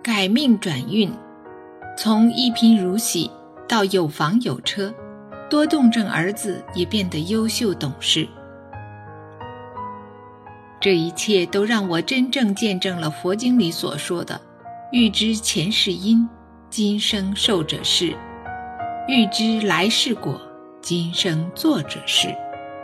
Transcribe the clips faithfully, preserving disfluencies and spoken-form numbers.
改命转运，从一贫如洗到有房有车，多动症儿子也变得优秀懂事。这一切都让我真正见证了佛经里所说的欲知前世因，今生受者是；欲知来世果，今生做者是。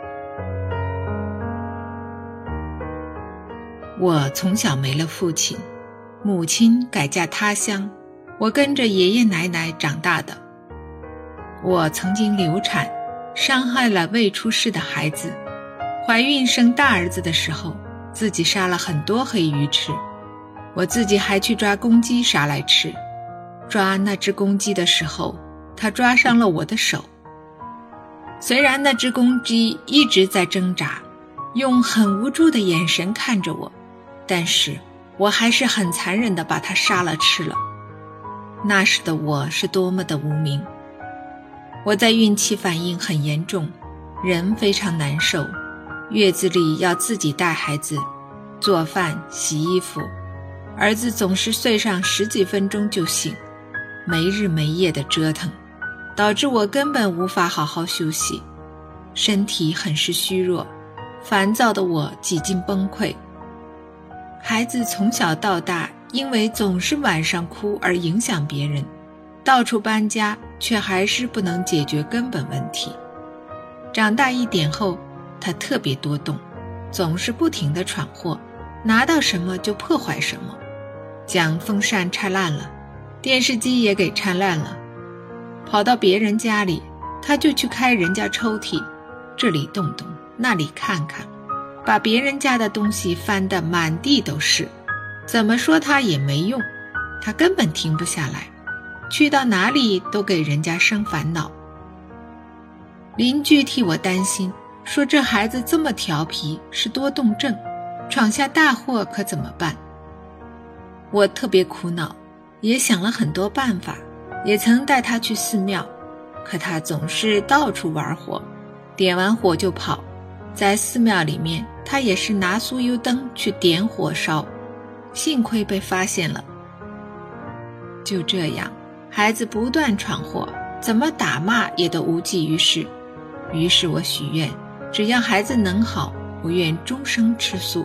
我从小没了父亲，母亲改嫁他乡，我跟着爷爷奶奶长大的。我曾经流产，伤害了未出世的孩子。怀孕生大儿子的时候，自己杀了很多黑鱼吃，我自己还去抓公鸡杀来吃。抓那只公鸡的时候，它抓伤了我的手。虽然那只公鸡一直在挣扎，用很无助的眼神看着我，但是我还是很残忍地把它杀了吃了。那时的我是多么的无名。我在孕期反应很严重，人非常难受，月子里要自己带孩子，做饭洗衣服，儿子总是睡上十几分钟就醒，没日没夜的折腾，导致我根本无法好好休息，身体很是虚弱，烦躁的我几近崩溃。孩子从小到大因为总是晚上哭而影响别人，到处搬家却还是不能解决根本问题。长大一点后，他特别多动，总是不停地闯祸，拿到什么就破坏什么，将风扇拆烂了，电视机也给拆烂了。跑到别人家里，他就去开人家抽屉，这里动动，那里看看，把别人家的东西翻得满地都是。怎么说他也没用，他根本停不下来，去到哪里都给人家生烦恼。邻居替我担心，说这孩子这么调皮，是多动症，闯下大祸可怎么办？我特别苦恼，也想了很多办法，也曾带他去寺庙，可他总是到处玩火，点完火就跑。在寺庙里面，他也是拿酥油灯去点火烧，幸亏被发现了。就这样，孩子不断闯祸，怎么打骂也都无济于事。于是我许愿，只要孩子能好，我愿终生吃素。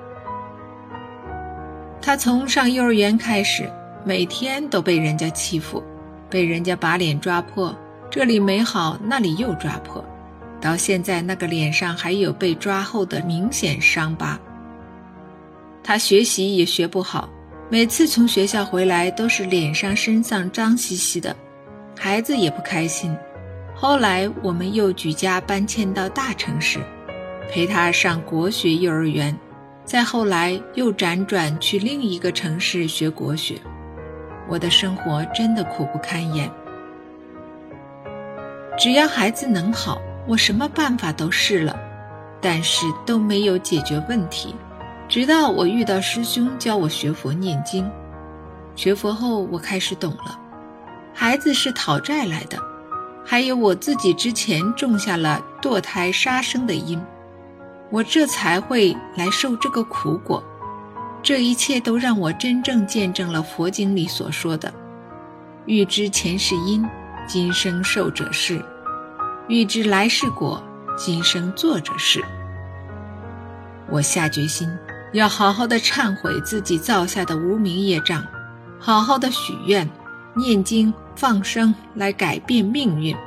他从上幼儿园开始，每天都被人家欺负，被人家把脸抓破，这里没好，那里又抓破，到现在那个脸上还有被抓后的明显伤疤。他学习也学不好，每次从学校回来都是脸上身上脏兮兮的，孩子也不开心。后来我们又举家搬迁到大城市，陪他上国学幼儿园，再后来又辗转去另一个城市学国学。我的生活真的苦不堪言。只要孩子能好，我什么办法都试了，但是都没有解决问题。直到我遇到师兄教我学佛念经，学佛后我开始懂了，孩子是讨债来的，还有我自己之前种下了堕胎杀生的因，我这才会来受这个苦果。这一切都让我真正见证了佛经里所说的欲知前世因，今生受者是；欲知来世果，今生做者是。我下决心要好好的忏悔自己造下的无明业障，好好的许愿、念经、放生来改变命运。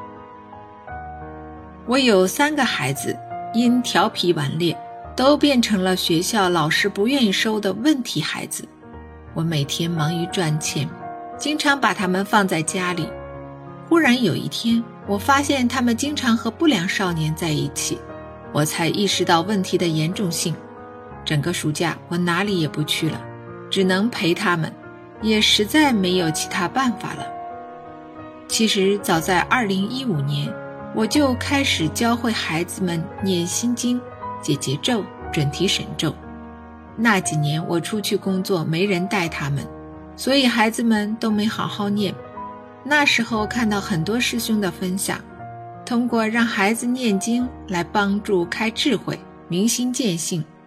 我有三个孩子，因调皮顽劣，都变成了学校老师不愿意收的问题孩子。我每天忙于赚钱，经常把他们放在家里。忽然有一天，我发现他们经常和不良少年在一起，我才意识到问题的严重性。整个暑假我哪里也不去了，只能陪他们，也实在没有其他办法了。其实早在二零一五年，我就开始教会孩子们念心经、解结咒、准提神咒。那几年我出去工作，没人带他们，所以孩子们都没好好念。那时候看到很多师兄的分享，通过让孩子念经来帮助开智慧、明心见性，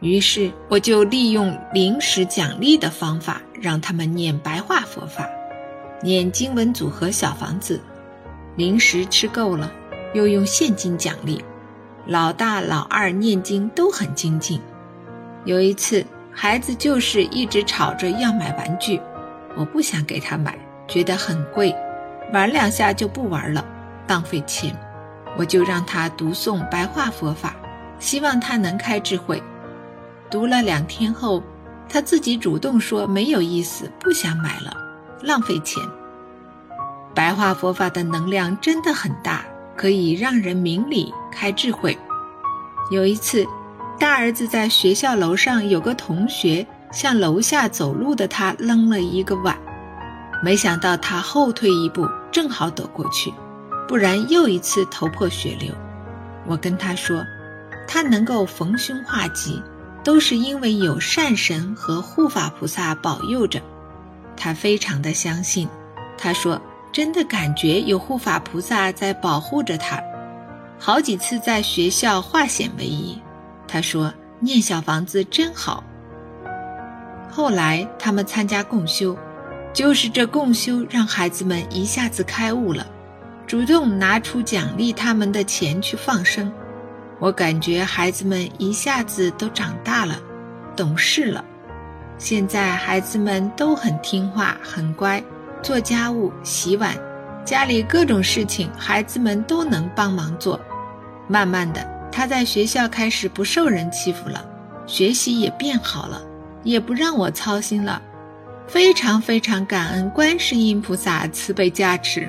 于是我就利用零食奖励的方法，让他们念白话佛法，念经文组合小房子。零食吃够了，又用现金奖励。老大老二念经都很精进。有一次孩子就是一直吵着要买玩具，我不想给他买，觉得很贵，玩两下就不玩了，浪费钱。我就让他读诵白话佛法，希望他能开智慧。读了两天后，他自己主动说没有意思，不想买了，浪费钱。白话佛法的能量真的很大，可以让人明理开智慧。有一次，大儿子在学校楼上有个同学向楼下走路的他扔了一个碗，没想到他后退一步，正好躲过去，不然又一次头破血流。我跟他说，他能够逢凶化吉，都是因为有善神和护法菩萨保佑着。他非常的相信，他说真的感觉有护法菩萨在保护着他。好几次在学校化险为夷，他说念小房子真好。后来他们参加共修，就是这共修让孩子们一下子开悟了，主动拿出奖励他们的钱去放生。我感觉孩子们一下子都长大了，懂事了。现在孩子们都很听话，很乖，做家务、洗碗，家里各种事情孩子们都能帮忙做。慢慢的，他在学校开始不受人欺负了，学习也变好了，也不让我操心了。非常非常感恩观世音菩萨慈悲加持。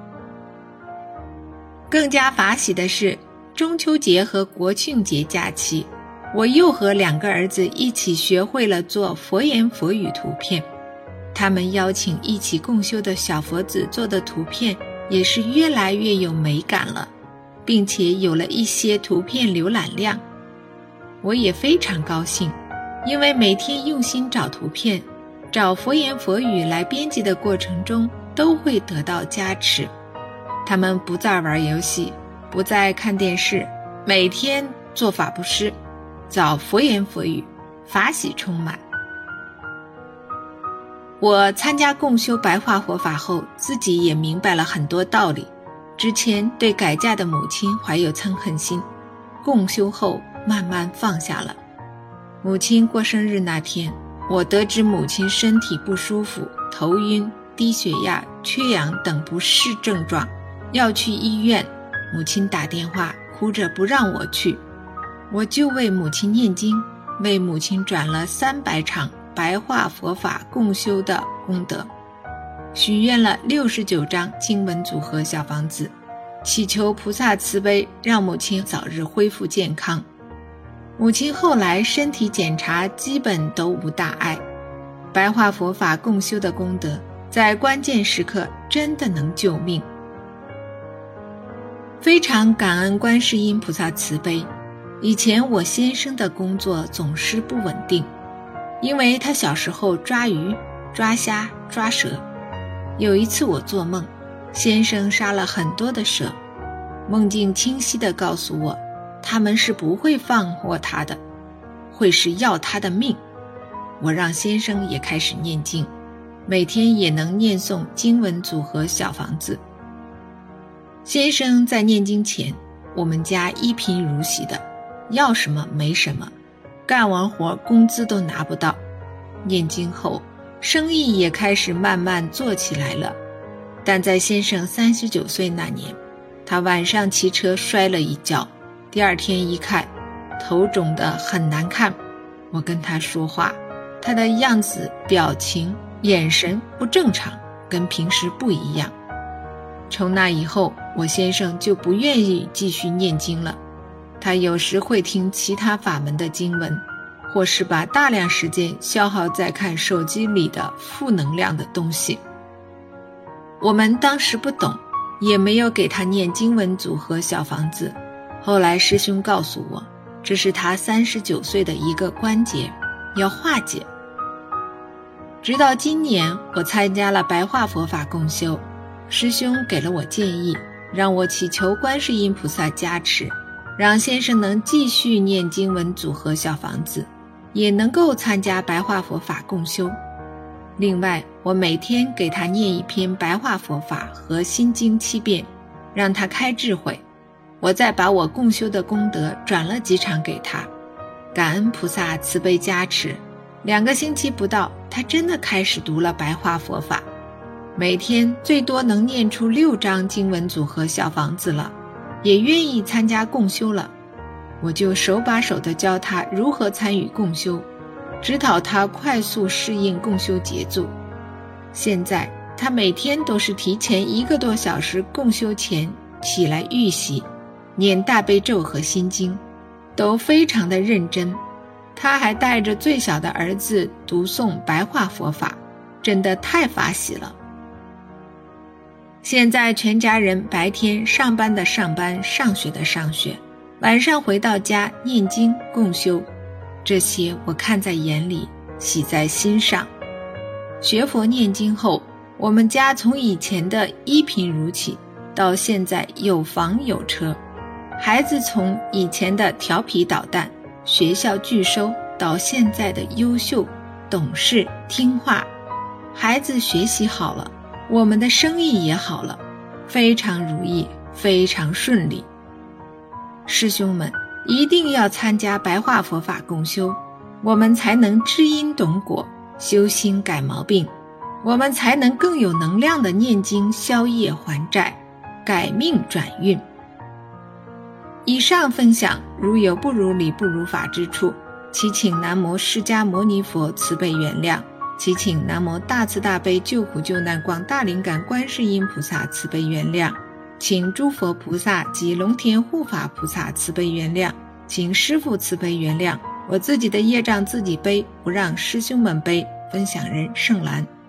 更加法喜的是，中秋节和国庆节假期，我又和两个儿子一起学会了做佛言佛语图片。他们邀请一起共修的小佛子做的图片也是越来越有美感了，并且有了一些图片浏览量。我也非常高兴，因为每天用心找图片，找佛言佛语来编辑的过程中都会得到加持。他们不再玩游戏，不再看电视，每天做法布施，找佛言佛语，法喜充满。我参加共修白话佛法后，自己也明白了很多道理。之前对改嫁的母亲怀有嗔恨心，共修后慢慢放下了。母亲过生日那天，我得知母亲身体不舒服，头晕、低血压、缺氧等不适症状，要去医院。母亲打电话哭着不让我去，我就为母亲念经，为母亲转了三百场白话佛法共修的功德，许愿了六十九张经文组合小房子，祈求菩萨慈悲，让母亲早日恢复健康。母亲后来身体检查基本都无大碍。白话佛法共修的功德，在关键时刻真的能救命。非常感恩观世音菩萨慈悲。以前我先生的工作总是不稳定，因为他小时候抓鱼、抓虾、抓蛇。有一次我做梦，先生杀了很多的蛇，梦境清晰地告诉我，他们是不会放过他的，会是要他的命。我让先生也开始念经，每天也能念诵经文组合小房子。先生在念经前，我们家一贫如洗的，要什么没什么，干完活工资都拿不到。念经后，生意也开始慢慢做起来了。但在先生三十九岁那年，他晚上骑车摔了一跤，第二天一看，头肿得很难看。我跟他说话，他的样子、表情、眼神不正常，跟平时不一样。从那以后，我先生就不愿意继续念经了。他有时会听其他法门的经文，或是把大量时间消耗在看手机里的负能量的东西。我们当时不懂，也没有给他念经文组合小房子。后来师兄告诉我，这是他三十九岁的一个关节，要化解。直到今年，我参加了白话佛法共修，师兄给了我建议，让我祈求观世音菩萨加持，让先生能继续念经文组合小房子， 也能够参加白话佛法共修。另外，我每天给他念一篇白话佛法和心经七遍，让他开智慧。我再把我共修的功德转了几场给他，感恩菩萨慈悲加持。两个星期不到，他真的开始读了白话佛法，每天最多能念出六张经文组合小房子了，也愿意参加共修了。我就手把手地教他如何参与共修，指导他快速适应共修节奏。现在他每天都是提前一个多小时共修前起来预习，念大悲咒和心经，都非常的认真。他还带着最小的儿子读诵白话佛法，真的太法喜了。现在全家人白天上班的上班，上学的上学，晚上回到家念经共修，这些我看在眼里，喜在心上。学佛念经后，我们家从以前的一贫如洗到现在有房有车，孩子从以前的调皮捣蛋，学校拒收，到现在的优秀懂事听话。孩子学习好了，我们的生意也好了，非常如意，非常顺利。师兄们一定要参加白话佛法共修，我们才能知因懂果，修心改毛病，我们才能更有能量的念经消业还债，改命转运。以上分享如有不如理不如法之处，祈请南无释迦牟尼佛慈悲原谅，祈请南无大慈大悲救苦救难广大灵感观世音菩萨慈悲原谅，请诸佛菩萨及龙天护法菩萨慈悲原谅，请师父慈悲原谅，我自己的业障自己背，不让师兄们背。分享人圣兰。